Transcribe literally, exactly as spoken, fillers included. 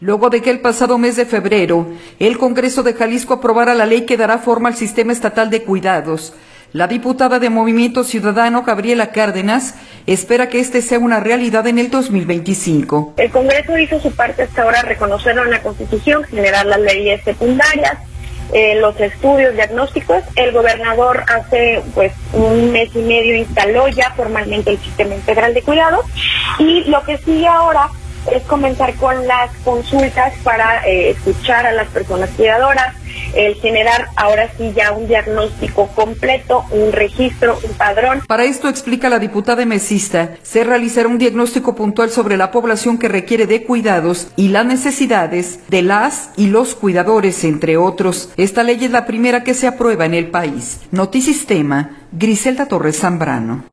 Luego de que el pasado mes de febrero el Congreso de Jalisco aprobara la ley que dará forma al sistema estatal de cuidados, la diputada de Movimiento Ciudadano, Gabriela Cárdenas, espera que este sea una realidad en el dos mil veinticinco. El Congreso hizo su parte hasta ahora, reconocerlo en la Constitución, generar las leyes secundarias, eh, los estudios diagnósticos. El gobernador hace pues un mes y medio instaló ya formalmente el Sistema Integral de Cuidados, y lo que sigue ahora es comenzar con las consultas para eh, escuchar a las personas cuidadoras, el generar ahora sí ya un diagnóstico completo, un registro, un padrón. Para esto, explica la diputada emesista, se realizará un diagnóstico puntual sobre la población que requiere de cuidados y las necesidades de las y los cuidadores, entre otros. Esta ley es la primera que se aprueba en el país. Notisistema, Griselda Torres Zambrano.